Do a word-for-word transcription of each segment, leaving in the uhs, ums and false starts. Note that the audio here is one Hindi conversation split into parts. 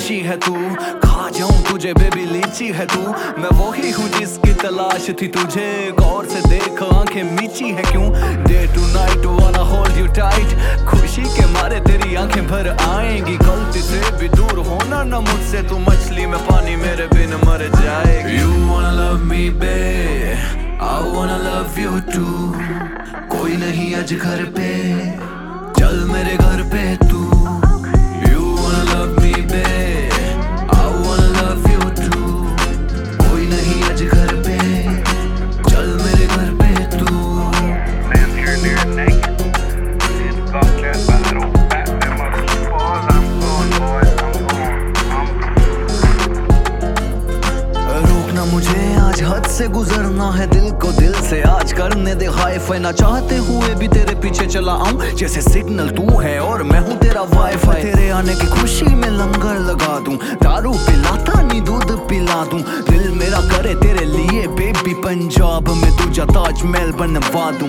खुशी है तू, खा जाऊं तुझे बेबी लीची है तू। मैं वही हूँ जिसकी तलाश थी तुझे, गौर से देख आंखें मीची है क्यों। Day to night wanna hold you tight, खुशी के मारे तेरी आंखें भर आएंगी। गलती से भी दूर होना ना मुझसे, तू मछली में पानी मेरे बिन मर जाएगी। You wanna love me babe, I wanna love you too। कोई नहीं आज घर पे, चल मेरे घर पे तू। You wanna love me babe, I wanna love you too। कोई नहीं आज घर पे, चल मेरे घर पे तू। Stand here near naked, in Bobcat, but I don't bat them other boys. I'm going, boys, I'm going, I'm रोकना मुझे आज हद से गुजरना है, दिल को दिल से आज करने दे हाई फाई। ना चाहते हुए भी तेरे पीछे चला आऊं, जैसे सिग्नल तू है और मैं हूँ तेरा वाईफाई। तेरे आने की खुशी में लंगर लगा दूं, दारू पिलाता नहीं दूध पिला दूं। दिल मेरा करे तेरे लिए बेबी, पंजाब में तुझा ताजमहल बनवा दूं।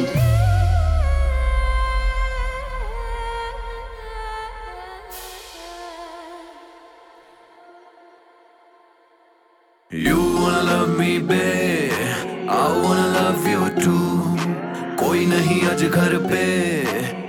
You wanna love me babe, I wanna love you too। कोई नहीं आज घर पे,